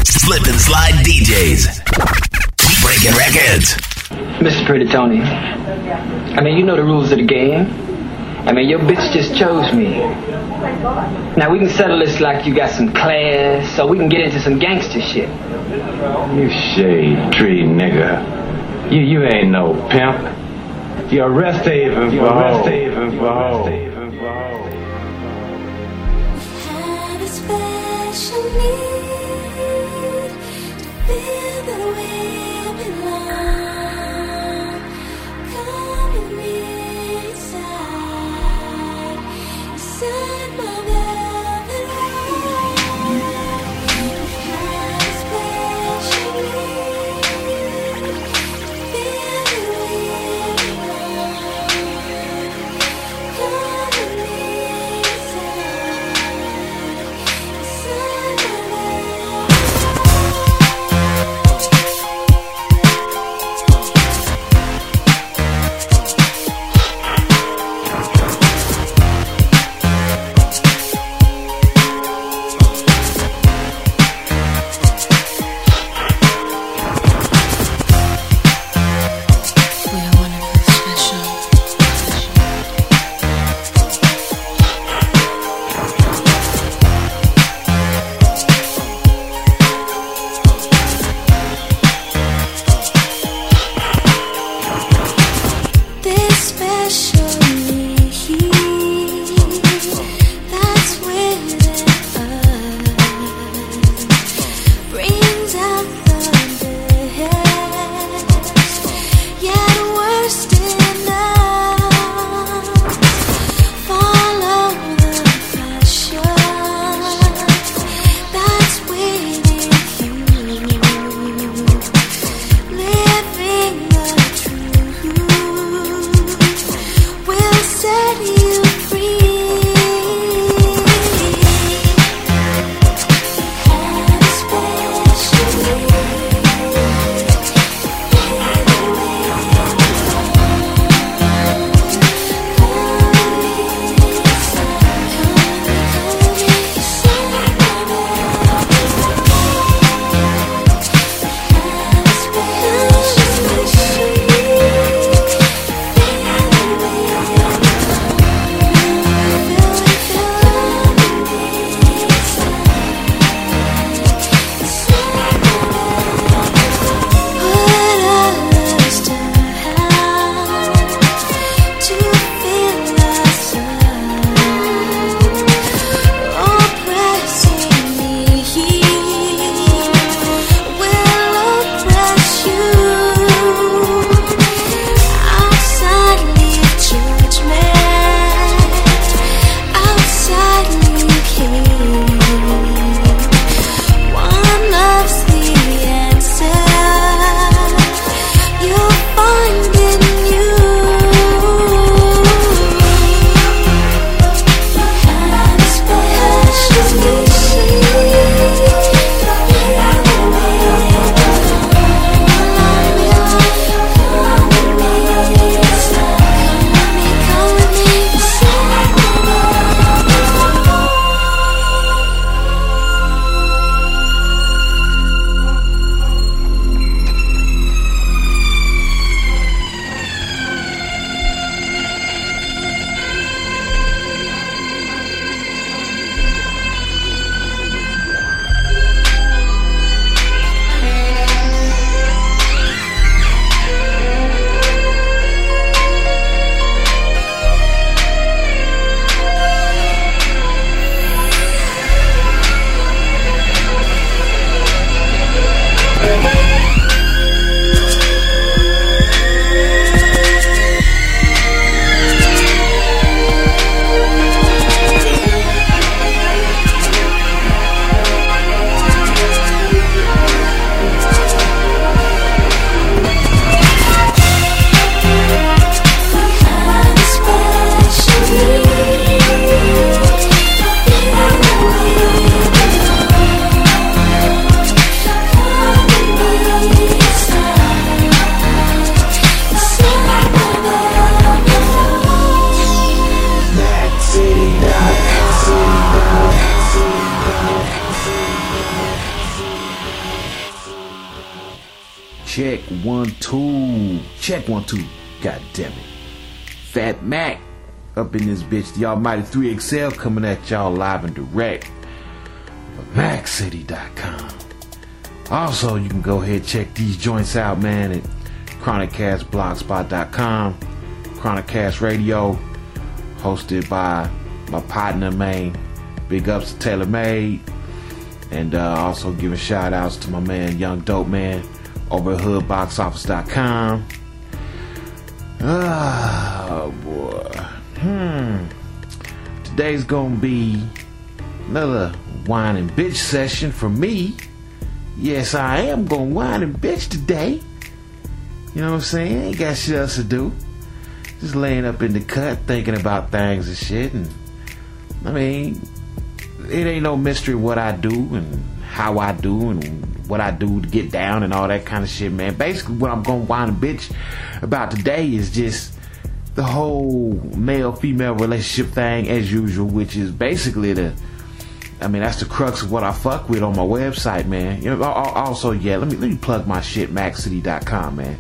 Slip and Slide DJs. Breaking records. Mr. Pretty Tony, I mean, you know the rules of the game. I mean, your bitch just chose me. Now, we can settle this like you got some class, so we can get into some gangster shit. You shade tree nigga. You ain't no pimp. You're a rest haven for hoes. Have a special need to feel that we belong. Come with me inside my velvet room. Have a special need to feel that we belong. Come with me inside my velvet room. Check 1 2. Check 1 2. God damn it. Fat Mac up in this bitch. The Almighty 3XL coming at y'all live and direct from MacCity.com. Also, you can go ahead and check these joints out, man, at ChronicCastBlogspot.com. ChronicCast Radio, hosted by my partner, man. Big ups to Taylor Made. And also giving shout outs to my man Young Dope Man over at hoodboxoffice.com. Oh boy. Today's gonna be another wine and bitch session for me. Yes, I am gonna wine and bitch today. You know what I'm saying? Ain't got shit else to do. Just laying up in the cut thinking about things and shit. And I mean, it ain't no mystery what I do and how I do and what I do to get down and all that kind of shit, man. Basically, what I'm gonna whine and bitch about today is just the whole male-female relationship thing as usual, which is basically that's the crux of what I fuck with on my website, man. You know, also, yeah, let me plug my shit, MacCity.com, man.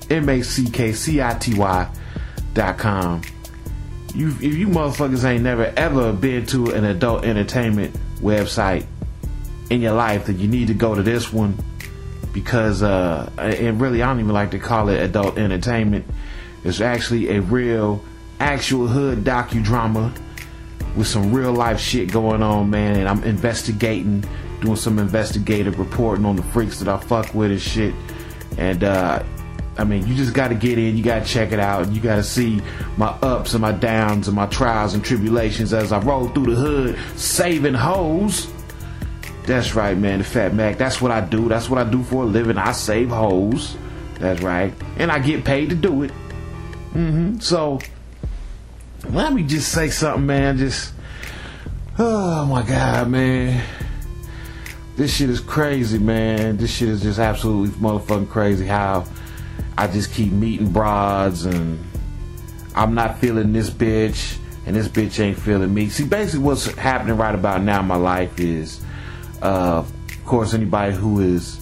MACKCITY.com. If you motherfuckers ain't never ever been to an adult entertainment website in your life, then you need to go to this one, because and really I don't even like to call it adult entertainment. It's actually a real actual hood docudrama with some real life shit going on, man. And I'm investigating, doing some investigative reporting on the freaks that I fuck with and shit. And you just got to get in, you got to check it out, and you got to see my ups and my downs and my trials and tribulations as I roll through the hood saving hoes. That's right, man, the Fat Mac. That's what I do. That's what I do for a living. I save hoes. That's right. And I get paid to do it. So, let me just say something, man. Oh my God, man. This shit is crazy, man. This shit is just absolutely motherfucking crazy how I just keep meeting broads and I'm not feeling this bitch and this bitch ain't feeling me. See, basically what's happening right about now in my life is, of course, anybody who's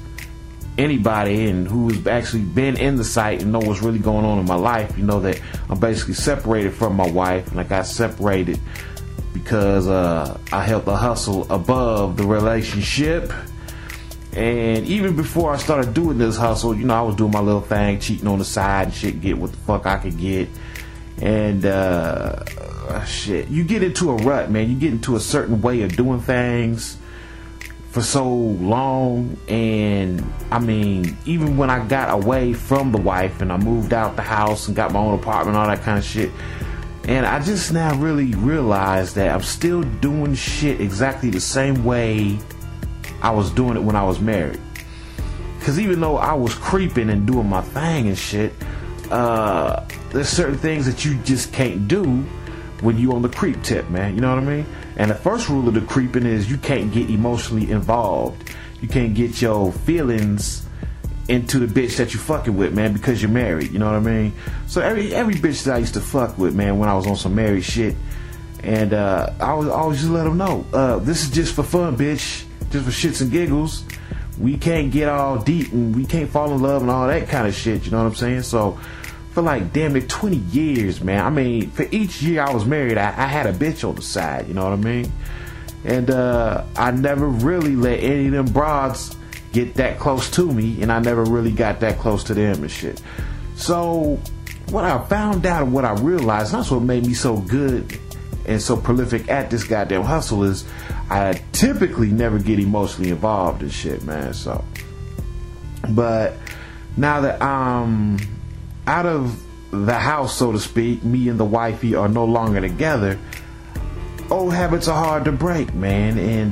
actually been in the site and know what's really going on in my life, you know that I'm basically separated from my wife, and I got separated because I held the hustle above the relationship. And even before I started doing this hustle, you know, I was doing my little thing, cheating on the side and shit, get what the fuck I could get. And shit, you get into a rut, man. You get into a certain way of doing things for so long. And I mean, even when I got away from the wife and I moved out the house and got my own apartment, all that kind of shit, and I just now really realized that I'm still doing shit exactly the same way I was doing it when I was married. Because even though I was creeping and doing my thing and shit, there's certain things that you just can't do when you on the creep tip, man. You know what I mean? And the first rule of the creeping is you can't get emotionally involved. You can't get your feelings into the bitch that you fucking with, man, because you're married. You know what I mean? So every bitch that I used to fuck with, man, when I was on some married shit, and I would always just let them know, this is just for fun, bitch. Just for shits and giggles. We can't get all deep and we can't fall in love and all that kind of shit, you know what I'm saying? So for like damn it 20 years, man, I mean, for each year I was married, I had a bitch on the side, you know what I mean? And I never really let any of them broads get that close to me, and I never really got that close to them and shit. So what I found out and what I realized, and that's what made me so good and so prolific at this goddamn hustle, is I typically never get emotionally involved in shit, man. So, but now that I'm out of the house, so to speak, me and the wifey are no longer together, old habits are hard to break, man. And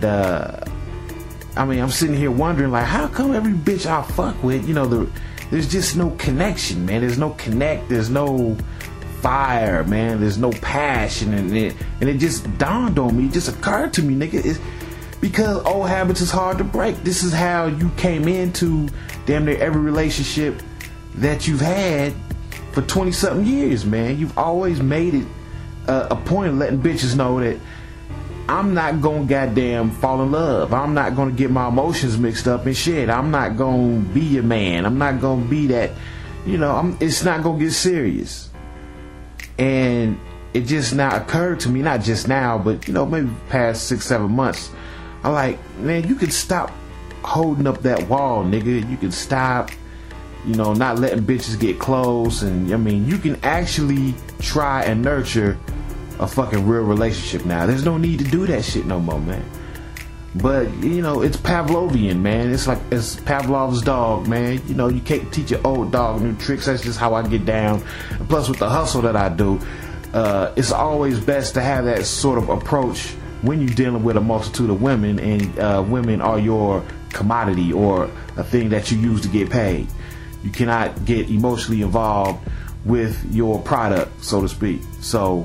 I mean, I'm sitting here wondering, like, how come every bitch I fuck with, you know, there's just no connection, man. There's no connect. There's no fire, man. There's no passion, and it just dawned on me. It just occurred to me, nigga. It's because old habits is hard to break. This is how you came into damn near every relationship that you've had for 20 something years, man. You've always made it a point of letting bitches know that I'm not gonna goddamn fall in love. I'm not gonna get my emotions mixed up and shit. I'm not gonna be your man. I'm not gonna be that, it's not gonna get serious. And it just now occurred to me, not just now, but maybe past 6-7 months. I'm like, man, you can stop holding up that wall, nigga. You can stop, not letting bitches get close. And you can actually try and nurture a fucking real relationship now. There's no need to do that shit no more, man. But it's Pavlovian, man. It's Pavlov's dog, man. You can't teach an old dog new tricks. That's just how I get down. And plus, with the hustle that I do, it's always best to have that sort of approach when you're dealing with a multitude of women, and women are your commodity or a thing that you use to get paid. You cannot get emotionally involved with your product, so to speak. So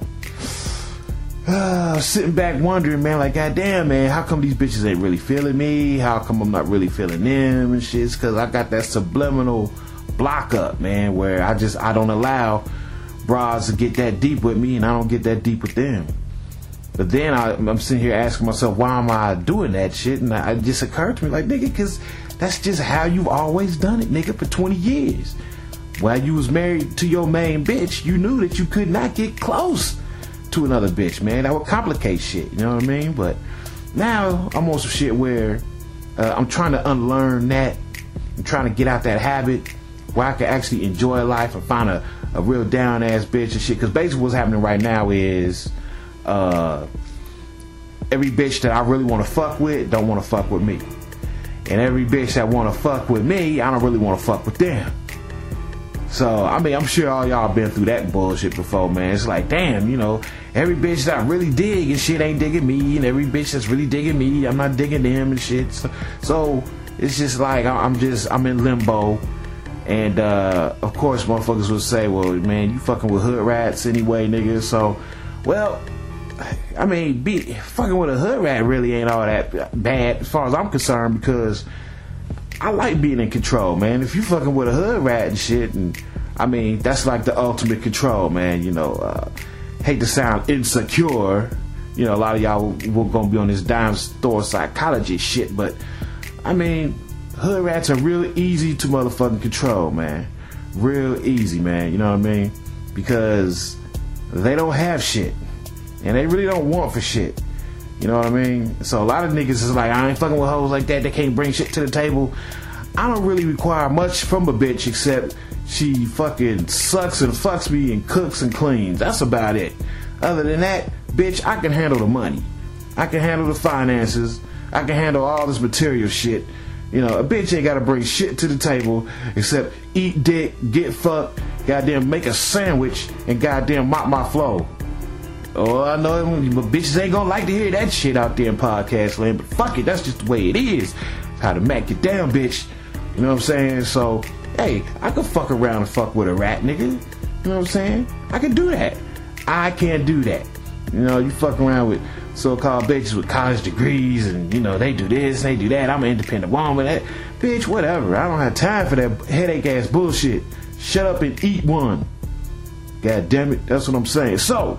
sitting back wondering, man, like, goddamn, man, how come these bitches ain't really feeling me? How come I'm not really feeling them and shit? It's because I got that subliminal block up, man, where I don't allow bras to get that deep with me, and I don't get that deep with them. But then I'm sitting here asking myself, why am I doing that shit? And it just occurred to me, like, nigga, because that's just how you've always done it, nigga, for 20 years. While you was married to your main bitch, you knew that you could not get close to another bitch, man. That would complicate shit, you know what I mean? But now I'm on some shit where I'm trying to unlearn that. I'm trying to get out that habit where I can actually enjoy life and find a real down ass bitch and shit. Because basically what's happening right now is every bitch that I really want to fuck with don't want to fuck with me, and every bitch that want to fuck with me, I don't really want to fuck with them. So I'm sure all y'all been through that bullshit before, man. It's like, damn, every bitch that I really dig and shit ain't digging me, and every bitch that's really digging me, I'm not digging them and shit. So it's just like I'm in limbo. And of course motherfuckers would say, well, man, you fucking with hood rats anyway, nigga. So, well, fucking with a hood rat really ain't all that bad as far as I'm concerned, because I like being in control, man. If you fucking with a hood rat and shit, and that's like the ultimate control, man. Hate to sound insecure, a lot of y'all were gonna be on this dime store psychology shit, but hood rats are real easy to motherfucking control, man. Real easy, man. You know what I mean? Because they don't have shit, and they really don't want for shit. You know what I mean? So a lot of niggas is like, I ain't fucking with hoes like that. They can't bring shit to the table. I don't really require much from a bitch except she fucking sucks and fucks me and cooks and cleans. That's about it. Other than that, bitch, I can handle the money. I can handle the finances. I can handle all this material shit. A bitch ain't gotta bring shit to the table except eat dick, get fucked, goddamn make a sandwich, and goddamn mop my floor. Oh, I know but bitches ain't gonna like to hear that shit out there in podcast land, but fuck it, that's just the way it is. How to Mac it down, bitch. You know what I'm saying? So, hey, I could fuck around and fuck with a rat, nigga. You know what I'm saying? I can do that. I can't do that. You fuck around with so-called bitches with college degrees and, they do this, they do that. I'm an independent woman. That bitch, whatever. I don't have time for that headache-ass bullshit. Shut up and eat one. God damn it. That's what I'm saying. So,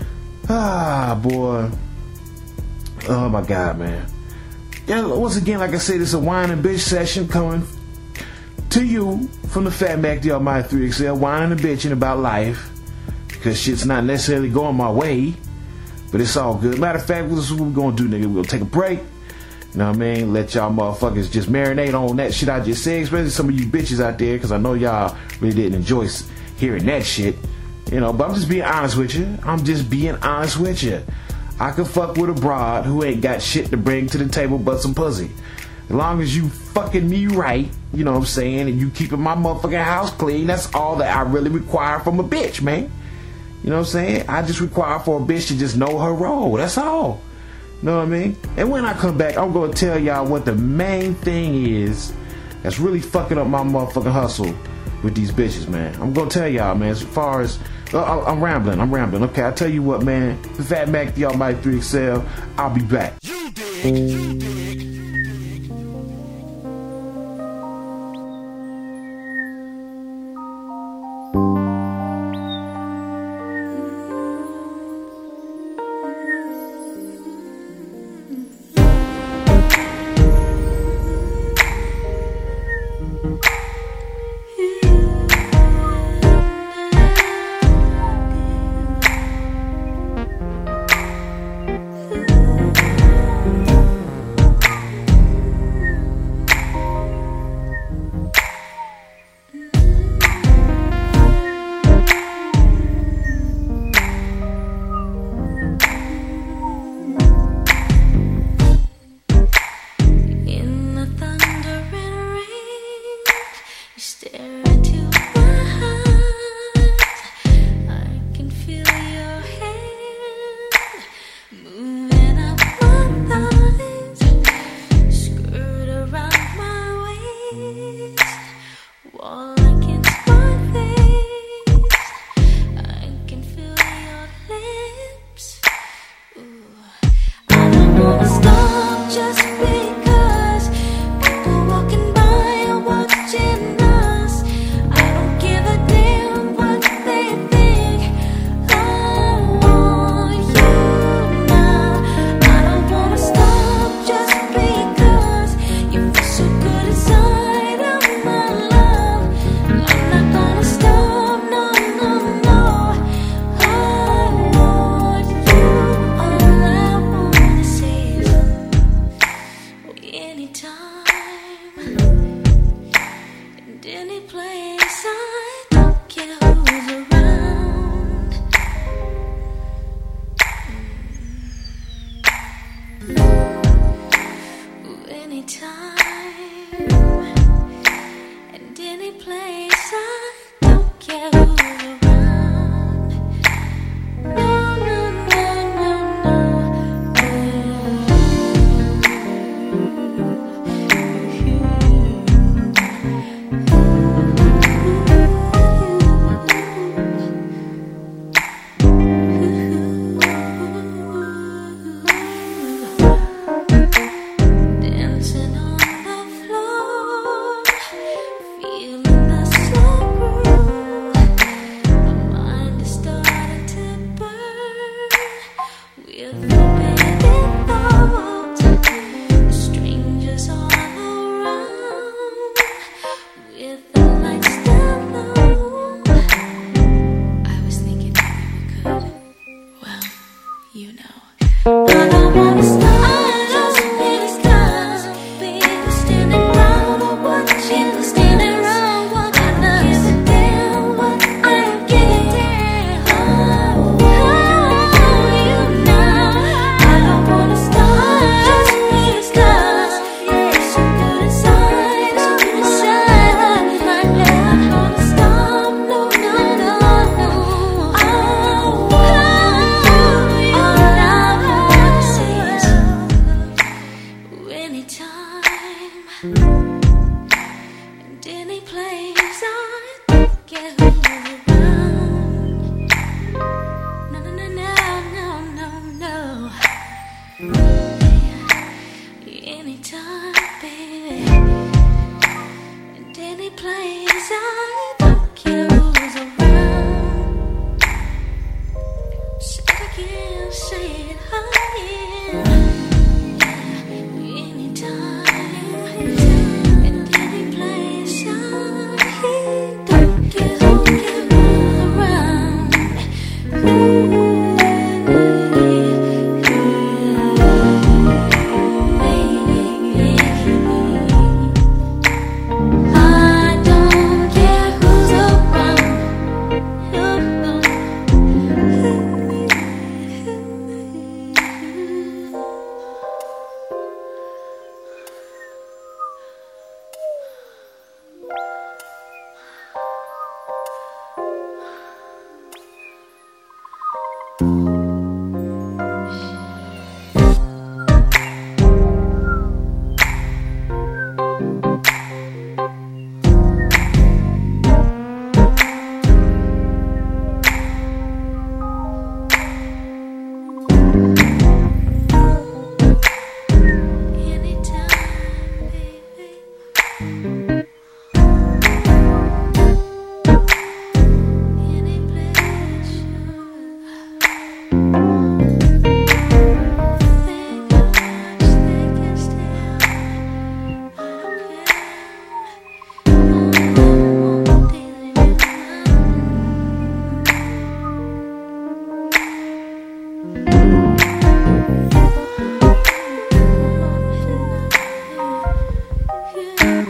boy. Oh, my God, man. Yeah, once again, like I said, it's a wine and bitch session coming to you from the Fat Mac the Almighty 3XL, whining and bitching about life, because shit's not necessarily going my way, but it's all good. Matter of fact, this is what we're gonna do, nigga. We're gonna take a break, you know what I mean? Let y'all motherfuckers just marinate on that shit I just said, especially some of you bitches out there, because I know y'all really didn't enjoy hearing that shit, but I'm just being honest with you. I can fuck with a broad who ain't got shit to bring to the table but some pussy. As long as you fucking me right, you know what I'm saying, and you keeping my motherfucking house clean, that's all that I really require from a bitch, man. You know what I'm saying? I just require for a bitch to just know her role. That's all. You know what I mean? And when I come back, I'm going to tell y'all what the main thing is that's really fucking up my motherfucking hustle with these bitches, man. I'm going to tell y'all, man, as far as... I'm rambling. Okay, I'll tell you what, man. The Fat Mac, the Almighty 3XL. I'll be back. You dig.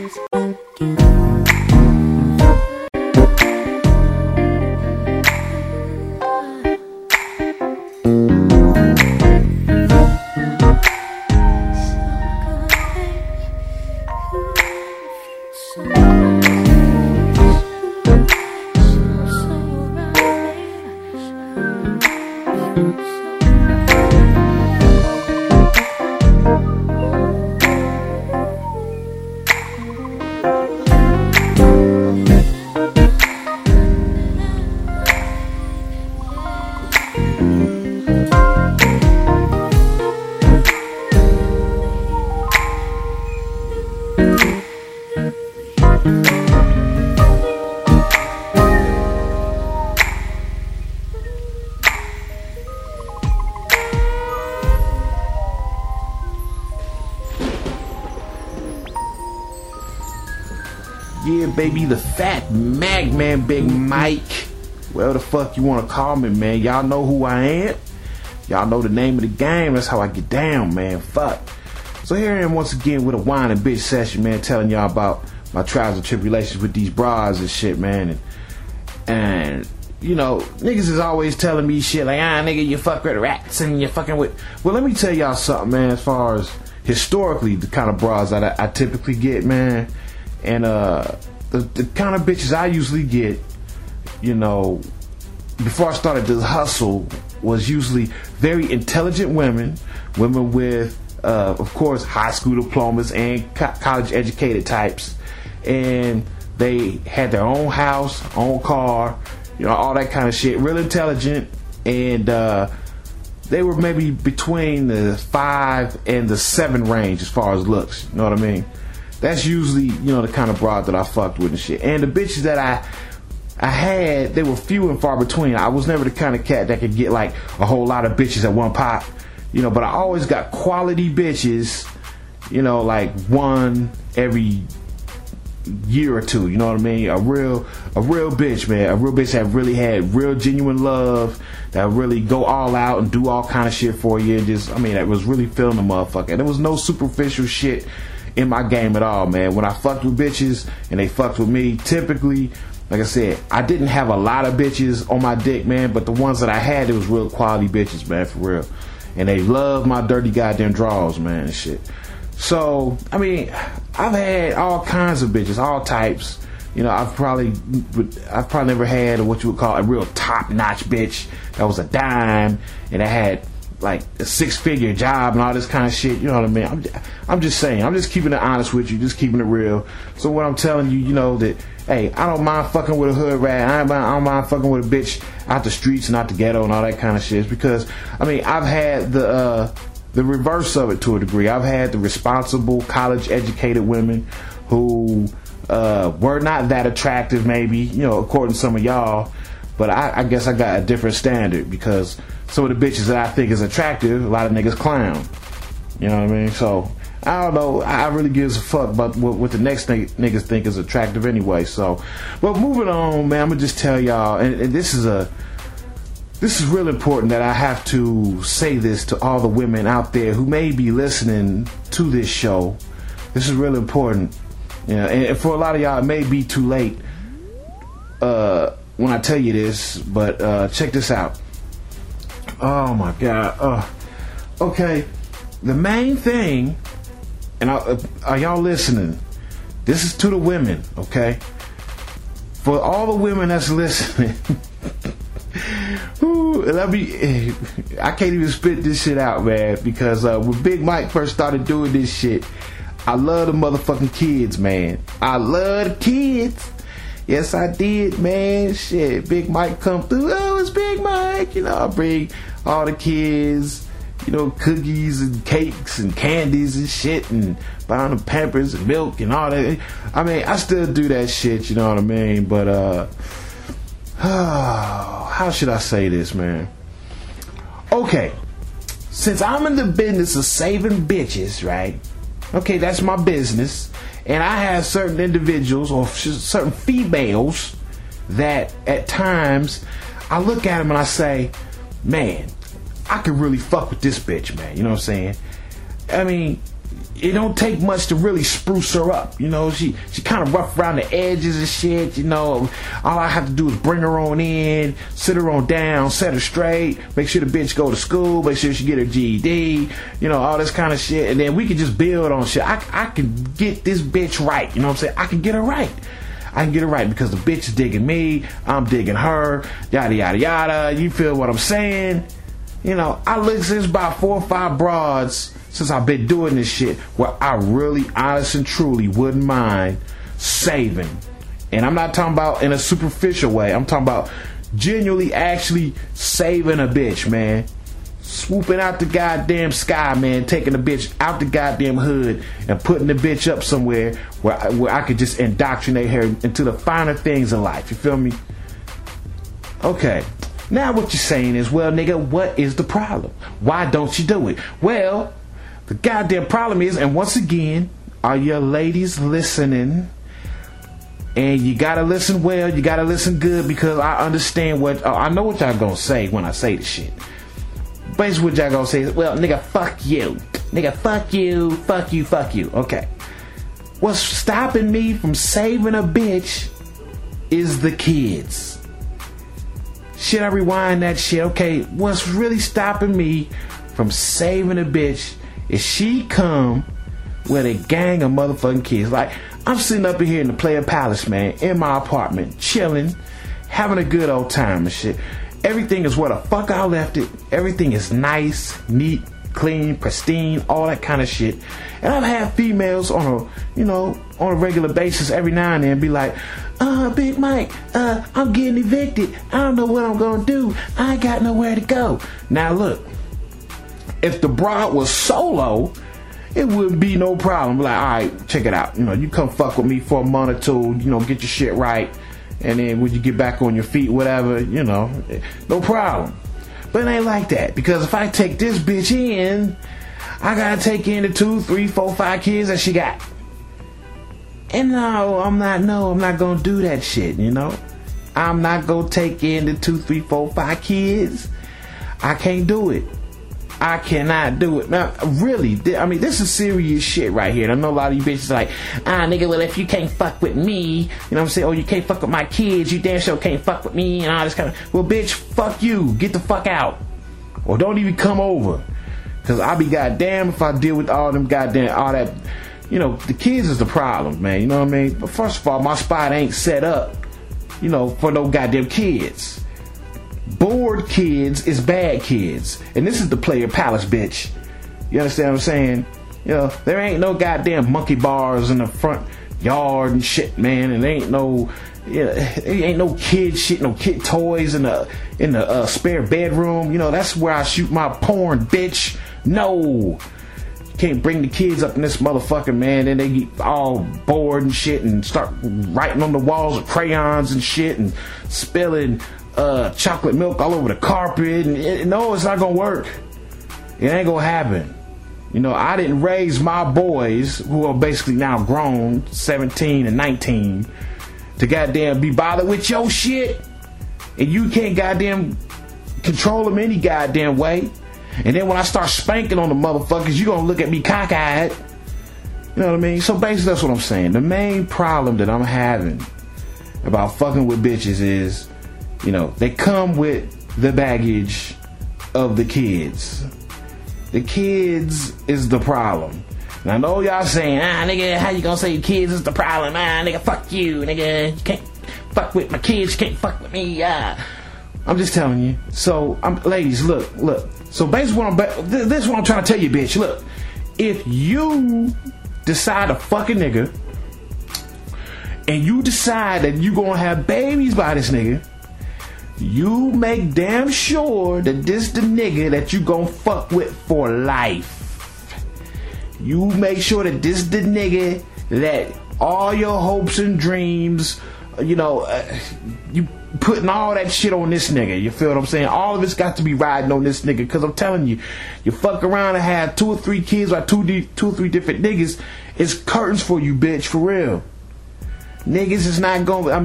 Yeah, baby, the fat mag man, Big Mike. Whatever the fuck you want to call me, man. Y'all know who I am. Y'all know the name of the game. That's how I get down, man. Fuck. So here I am once again with a wine and bitch session, man, telling y'all about my trials and tribulations with these bras and shit, man. And you know, niggas is always telling me shit like, nigga, you fuck with rats and you fucking with... Well, let me tell y'all something, man, as far as historically the kind of bras that I typically get, man. And the kind of bitches I usually get, you know, before I started this hustle, was usually very intelligent women with, of course, high school diplomas and college educated types. And they had their own house, own car, you know, all that kind of shit. Real intelligent. And they were maybe between the 5 and the 7 range as far as looks. You know what I mean? That's usually, you know, the kind of broad that I fucked with and shit. And the bitches that I had, they were few and far between. I was never the kind of cat that could get like a whole lot of bitches at one pop, you know, but I always got quality bitches, you know, like one every year or two, you know what I mean? A real bitch, man. A real bitch that really had real genuine love, that really go all out and do all kind of shit for you. And just, I mean, that was really feeling the motherfucker. And there was no superficial shit in my game at all, man. When I fucked with bitches and they fucked with me, typically, like I said, I didn't have a lot of bitches on my dick, man, but the ones that I had, it was real quality bitches, man, for real. And they loved my dirty goddamn draws, man, and shit. So, I mean, I've had all kinds of bitches, all types. You know, I've probably never had what you would call a real top-notch bitch that was a dime and that had like a 6-figure job and all this kind of shit. You know what I mean? I'm just saying. I'm just keeping it honest with you, just keeping it real. So what I'm telling you, you know, that hey, I don't mind fucking with a hood rat. I don't mind fucking with a bitch out the streets and out the ghetto and all that kind of shit. It's because I mean, I've had the reverse of it to a degree. I've had the responsible, college-educated women who were not that attractive, maybe, you know, according to some of y'all. But I guess I got a different standard because some of the bitches that I think is attractive, a lot of niggas clown. You know what I mean? So, I don't know. I really gives a fuck about what the next niggas think is attractive anyway. So, but moving on, man, I'm going to just tell y'all, and this is real important that I have to say this to all the women out there who may be listening to this show. This is real important. You know, and for a lot of y'all, it may be too late when I tell you this, but check this out. Oh my God. Okay. The main thing, and are y'all listening? This is to the women, okay? For all the women that's listening, I can't even spit this shit out, man, because when Big Mike first started doing this shit, I love the motherfucking kids, man. I love the kids. Yes, I did, man. Shit, Big Mike come through. Oh, it's Big Mike. You know, I bring all the kids, you know, cookies and cakes and candies and shit, and buy them Pampers and milk and all that. I mean, I still do that shit, you know what I mean? But, how should I say this, man? Okay, since I'm in the business of saving bitches, right? Okay, that's my business. And I have certain individuals or certain females that at times I look at them and I say, man, I could really fuck with this bitch, man. You know what I'm saying? I mean, it don't take much to really spruce her up. You know, she kind of rough around the edges and shit. You know, all I have to do is bring her on in, sit her on down, set her straight, make sure the bitch go to school, make sure she get her GED, you know, all this kind of shit. And then we can just build on shit. I can get this bitch right. You know what I'm saying? I can get her right. I can get it right because the bitch is digging me, I'm digging her, yada yada yada. You feel what I'm saying? You know, I looked since about 4 or 5 broads since I've been doing this shit where I really, honest and truly wouldn't mind saving. And I'm not talking about in a superficial way. I'm talking about genuinely actually saving a bitch, man. Swooping out the goddamn sky, man, taking the bitch out the goddamn hood and putting the bitch up somewhere where I could just indoctrinate her into the finer things of life. You feel me? Okay. Now what you're saying is, well, nigga, what is the problem? Why don't you do it? Well, the goddamn problem is, and once again, are your ladies listening? And you gotta listen well, you gotta listen good, because I understand I know what y'all gonna say when I say this shit. Basically what y'all gonna say is, well, nigga, fuck you. Nigga, fuck you, fuck you, fuck you. Okay. What's stopping me from saving a bitch is the kids. Should I rewind that shit? Okay, what's really stopping me from saving a bitch is she come with a gang of motherfucking kids. Like, I'm sitting up in here in the Player Palace, man, in my apartment, chilling, having a good old time and shit. Everything is where the fuck I left it. Everything is nice, neat, clean, pristine, all that kind of shit. And I've had females on a regular basis every now and then be like, Big Mike, I'm getting evicted. I don't know what I'm gonna do. I ain't got nowhere to go. Now look, if the broad was solo, it wouldn't be no problem. Like, alright, check it out. You know, you come fuck with me for a month or two, you know, get your shit right. And then when you get back on your feet, whatever, you know, no problem. But it ain't like that. Because if I take this bitch in, I gotta take in the 2, 3, 4, 5 kids that she got. And no, I'm not gonna do that shit, you know. I'm not gonna take in the 2, 3, 4, 5 kids. I can't do it. I cannot do it. Now, really, I mean, this is serious shit right here. And I know a lot of you bitches are like, nigga, well, if you can't fuck with me, you know what I'm saying? Or you can't fuck with my kids, you damn sure can't fuck with me and all this kind of, well, bitch, fuck you. Get the fuck out. Or don't even come over. Because I'll be goddamn if I deal with all that, you know, the kids is the problem, man. You know what I mean? But first of all, my spot ain't set up, you know, for no goddamn kids. Bored kids is bad kids. And this is the Player Palace, bitch. You understand what I'm saying? You know, there ain't no goddamn monkey bars in the front yard and shit, man. And there ain't no, ain't no kid shit, no kid toys in the spare bedroom. You know, that's where I shoot my porn, bitch. No. You can't bring the kids up in this motherfucker, man. Then they get all bored and shit and start writing on the walls with crayons and shit and spilling chocolate milk all over the carpet. And no, it's not gonna work. It ain't gonna happen. You know, I didn't raise my boys, who are basically now grown, 17 and 19, to goddamn be bothered with your shit. And you can't goddamn control them any goddamn way. And then when I start spanking on the motherfuckers, you gonna look at me cockeyed. You know what I mean? So basically that's what I'm saying. The main problem that I'm having about fucking with bitches is, you know, they come with the baggage of the kids. The kids is the problem. And I know y'all saying, nigga, how you gonna say kids is the problem? Nigga, fuck you, nigga. You can't fuck with my kids, you can't fuck with me. I'm just telling you. So, ladies, look. So basically this is what I'm trying to tell you, bitch. Look, if you decide to fuck a nigga, and you decide that you gonna have babies by this nigga, you make damn sure that this the nigga that you gon' fuck with for life. You make sure that this the nigga that all your hopes and dreams, you know, you putting all that shit on this nigga. You feel what I'm saying? All of it's got to be riding on this nigga. Because I'm telling you, you fuck around and have 2 or 3 kids by 2 or 3 different niggas, it's curtains for you, bitch, for real. Niggas is not gonna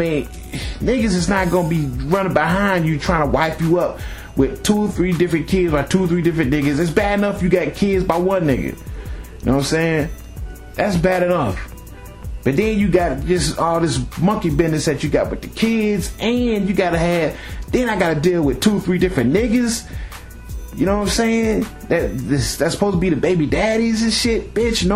be running behind you trying to wipe you up with 2 or 3 different kids by 2 or 3 different niggas. It's bad enough you got kids by one nigga. You know what I'm saying? That's bad enough. But then you got just all this monkey business that you got with the kids, and you gotta have. Then I gotta deal with 2-3 different niggas. You know what I'm saying? That's supposed to be the baby daddies and shit. Bitch,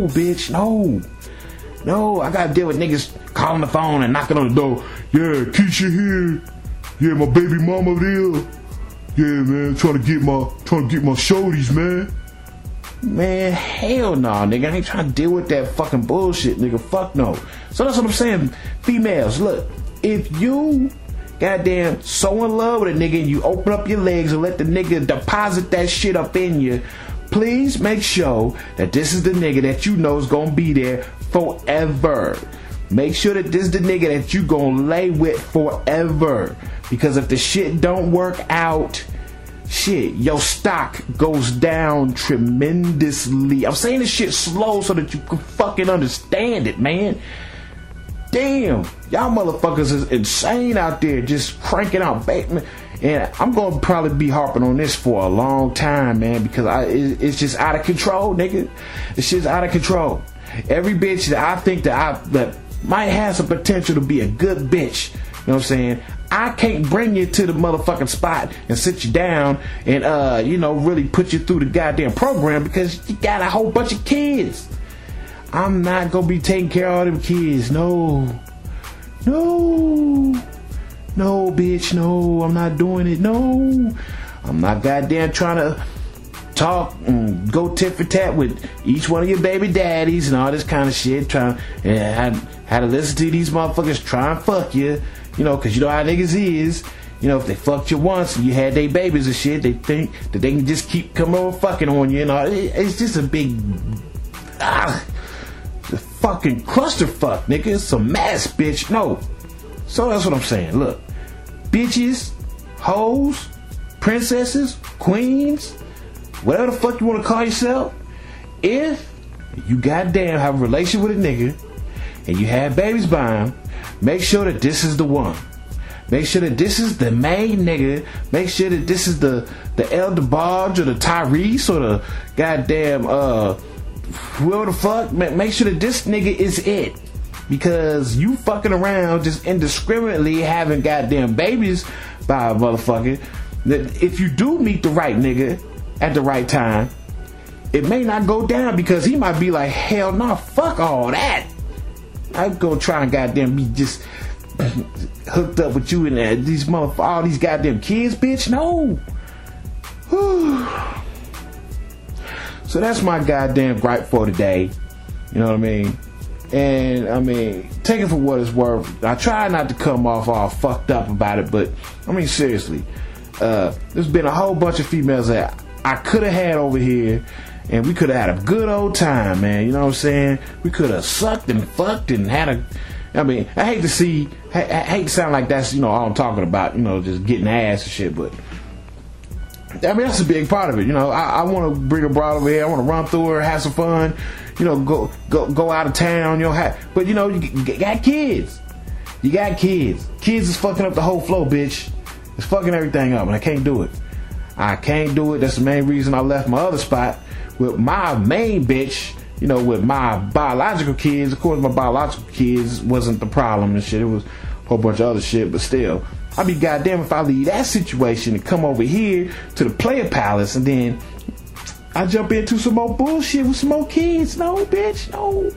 no. I gotta deal with niggas calling the phone and knocking on the door. Yeah, Keisha here. Yeah, my baby mama there. Yeah, man, trying to get my shorties, man. Man, hell no, nigga. I ain't trying to deal with that fucking bullshit, nigga. Fuck no. So that's what I'm saying. Females, look, if you goddamn so in love with a nigga and you open up your legs and let the nigga deposit that shit up in you, please make sure that this is the nigga that you know is gonna be there forever. Make sure that this is the nigga that you gonna lay with forever. Because if the shit don't work out, shit, your stock goes down tremendously. I'm saying this shit slow so that you can fucking understand it, man. Damn, y'all motherfuckers is insane out there just cranking out bait. And I'm gonna probably be harping on this for a long time, man, because it's just out of control, nigga. It's just out of control. Every bitch that I think that might have some potential to be a good bitch, you know what I'm saying? I can't bring you to the motherfucking spot and sit you down and really put you through the goddamn program because you got a whole bunch of kids. I'm not gonna be taking care of all them kids. No, bitch, no, I'm not doing it. No, I'm not goddamn trying to talk and go tit for tat with each one of your baby daddies and all this kind of shit. Trying and had to listen to these motherfuckers try and fuck you, because you know how niggas is. If they fucked you once and you had their babies and shit, they think that they can just keep coming over fucking on you and all. It's just a big fucking clusterfuck, nigga. It's some mess, bitch. No. So that's what I'm saying. Look, bitches, hoes, princesses, queens, whatever the fuck you want to call yourself, if you goddamn have a relation with a nigga and you have babies by him, make sure that this is the one. Make sure that this is the main nigga. Make sure that this is the Elder Barge or the Tyrese or the goddamn whoever the fuck. Make sure that this nigga is it. Because you fucking around just indiscriminately having goddamn babies by a motherfucker. That if you do meet the right nigga at the right time, it may not go down because he might be like, hell no, fuck all that. I'm gonna try and goddamn be just hooked up with you and all these goddamn kids, bitch. No. So that's my goddamn gripe for today. You know what I mean? And I mean, take it for what it's worth. I try not to come off all fucked up about it, but I mean, seriously, there's been a whole bunch of females that I could have had over here, and we could have had a good old time, man. You know what I'm saying? We could have sucked and fucked and had I mean, I hate to sound like that's, all I'm talking about, just getting ass and shit, but I mean, that's a big part of it. I want to bring a broad over here. I want to run through her, have some fun, go out of town, but you got kids. You got kids. Kids is fucking up the whole flow, bitch. It's fucking everything up, and I can't do it. That's the main reason I left my other spot with my main bitch, with my biological kids. Of course, my biological kids wasn't the problem and shit. It was a whole bunch of other shit, but still, I'd be goddamn if I leave that situation and come over here to the player palace and then I jump into some more bullshit with some more kids. No, bitch, no.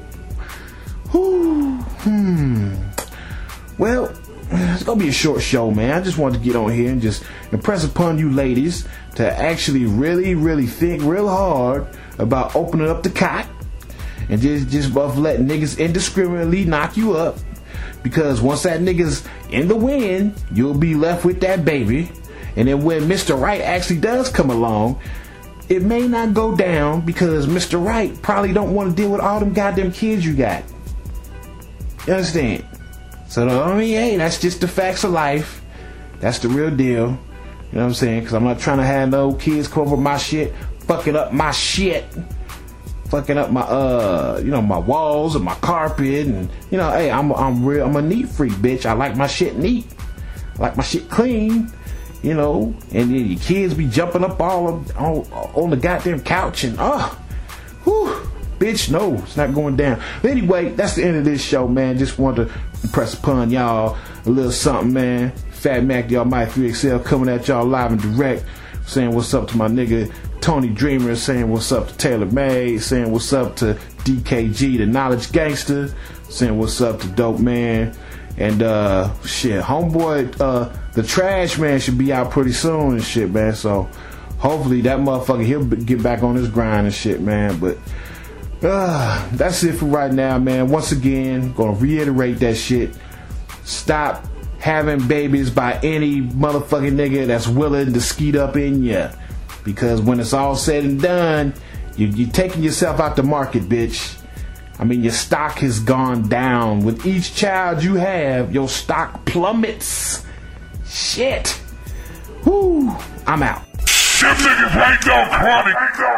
Well, it's gonna be a short show, man. I just wanted to get on here and just impress upon you ladies to actually really, really think real hard about opening up the cot and just letting niggas indiscriminately knock you up. Because once that nigga's in the wind, you'll be left with that baby. And then when Mr. Right actually does come along, it may not go down because Mr. Right probably don't want to deal with all them goddamn kids you got. You understand? So, I mean, hey, that's just the facts of life. That's the real deal. You know what I'm saying? Because I'm not trying to have no kids come over my shit, fucking up my shit. Fucking up my my walls and my carpet, and hey, I'm a neat freak, bitch. I like my shit neat. I like my shit clean, and then your kids be jumping up all on the goddamn couch and Bitch, no, it's not going down. But anyway, that's the end of this show, man. Just wanted to impress upon y'all a little something, man. Fat Mac, the Almighty 3XL, coming at y'all live and direct, saying what's up to my nigga Tony Dreamer, saying what's up to Taylor Made, saying what's up to DKG, the Knowledge Gangster, saying what's up to Dope Man, and shit, homeboy, the Trash Man should be out pretty soon and shit, man. So hopefully that motherfucker, he'll get back on his grind and shit, man. But that's it for right now, man. Once again, gonna reiterate that shit. Stop having babies by any motherfucking nigga that's willing to skeet up in ya. Because when it's all said and done, you're taking yourself out the market, bitch. I mean, your stock has gone down. With each child you have, your stock plummets. Shit. Whoo. I'm out. Them niggas ain't no chronic.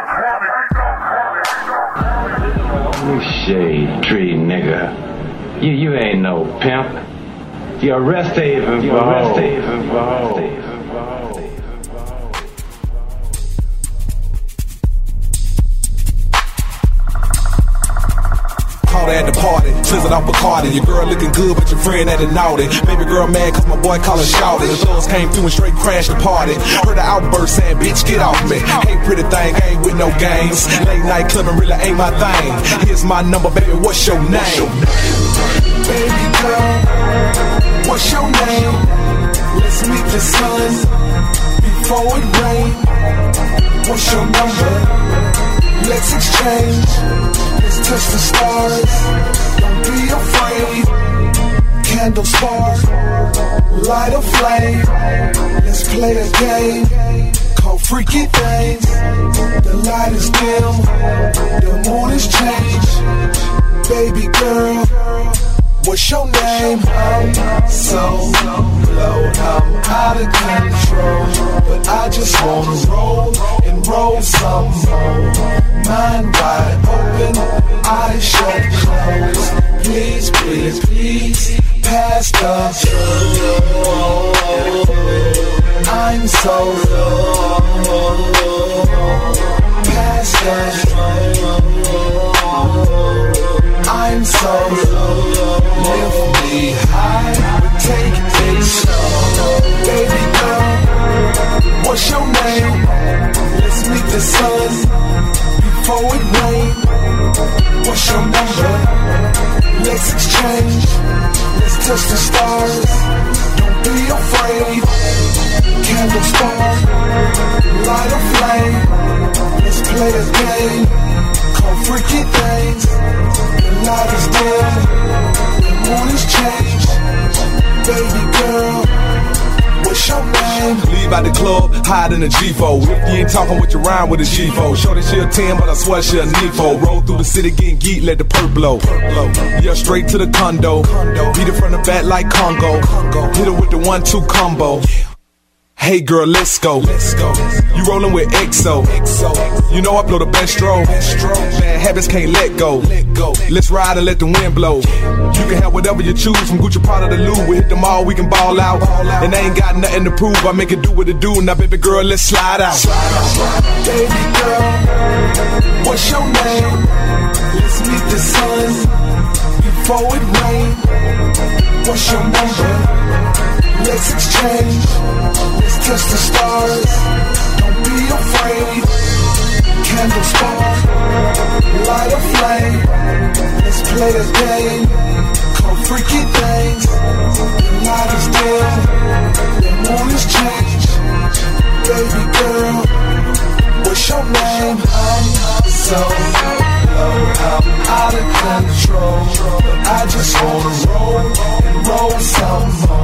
You shade tree nigga. You ain't no pimp. You're a rest haven for hoes. At the party, slizzing off Bacardi. Your girl looking good, but your friend at the naughty. Baby girl mad cause my boy callin' shouty. The thugs came through and straight crashed the party. Heard the outburst saying, bitch, get off me. Hey, pretty thing, I ain't with no games. Late night clubbing really ain't my thing. Here's my number, baby, what's your name? Baby girl, what's your name? Let's meet the sun before it rain. What's your number? Let's exchange. Touch the stars, don't be afraid. Candle spark, light a flame. Let's play a game called Freaky Things. The light is dim, the mood is changed. Baby girl, what's your name? I'm so low, I'm out of control, but I just wanna roll and roll some more. Mind wide open, eyes shut closed. Please, please, please, pass the joint. I'm so low. Pass the joint. I'm so low. Lift me high, but take it slow. Baby girl, what's your name? Let's meet the sun before it rain. What's your number? Let's exchange. Let's touch the stars. Don't be afraid. Candle spark, light a flame. Let's play a game called Freaky Things. The light is dim, the moon is changed. Baby girl, what's your name? Leave out the club, hide in the G4. If you ain't talking with your rhyme with a G4. Shorty she a 10, but I swear she a NEFO. Roll through the city getting geek, let the perp blow. Yeah, straight to the condo. Beat it from the back like Congo. Hit her with the 1-2 combo. Hey girl, let's go. You rollin' with EXO. You know I blow the best stroke. Bad habits can't let go. Let's ride and let the wind blow. You can have whatever you choose from Gucci, Prada to Louis. We hit them all, we can ball out. And I ain't got nothing to prove. I make it do what it do. Now baby girl, let's slide out. Baby girl, what's your name? Let's meet the sun before it rain. What's your number? Let's exchange. Let's touch the stars. Don't be afraid. Candle spark, light a flame. Let's play a game called Freaky Things. The light is dim, the moon is changed. Baby girl, what's your name? I'm so low, I'm out of control, but I just wanna roll and roll some more.